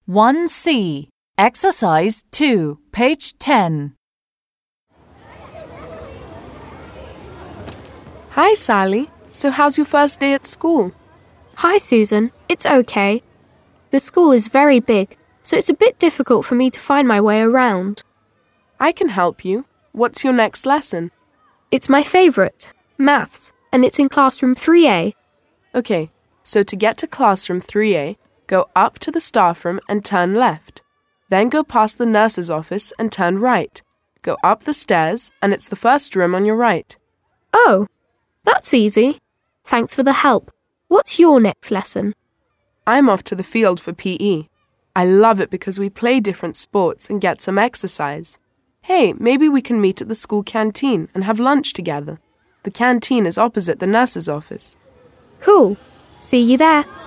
1C. Exercise 2, page 10. Hi, Sally. So how's your first day at school? Hi, Susan. It's okay. The school is very big, so it's a bit difficult for me to find my way around. I can help you. What's your next lesson? It's my favourite, maths, and it's in classroom 3A. Okay, so to get to classroom 3A, go up to the staff room and turn left. Then go past the nurse's office and turn right. Go up the stairs and it's the first room on your right. Oh, that's easy. Thanks for the help. What's your next lesson? I'm off to the field for PE. I love it because we play different sports and get some exercise. Hey, maybe we can meet at the school canteen and have lunch together. The canteen is opposite the nurse's office. Cool. See you there.